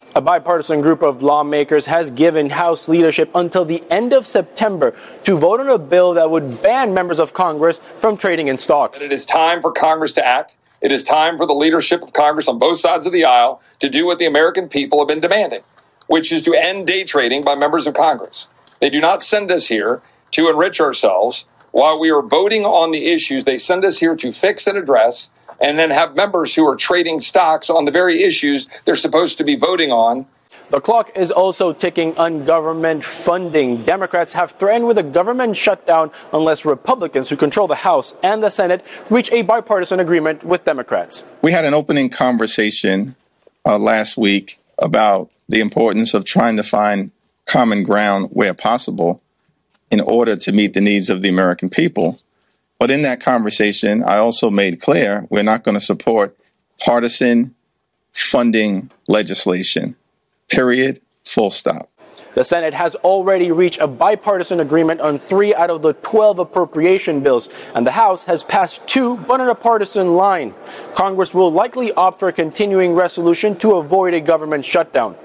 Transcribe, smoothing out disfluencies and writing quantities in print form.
A bipartisan group of lawmakers has given House leadership until the end of September to vote on a bill that would ban members of Congress from trading in stocks. It is time for Congress to act. It is time for the leadership of Congress on both sides of the aisle to do what the American people have been demanding, which is to end day trading by members of Congress. They do not send us here to enrich ourselves while we are voting on the issues. They send us here to fix and address, and then have members who are trading stocks on the very issues they're supposed to be voting on. The clock is also ticking on government funding. Democrats have threatened with a government shutdown unless Republicans who control the House and the Senate reach a bipartisan agreement with Democrats. We had an opening conversation last week about the importance of trying to find common ground where possible in order to meet the needs of the American people. But in that conversation, I also made clear we're not going to support partisan funding legislation. Period. Full stop. The Senate has already reached a bipartisan agreement on 3 out of the 12 appropriation bills, and the House has passed 2, but on a partisan line. Congress will likely opt for a continuing resolution to avoid a government shutdown.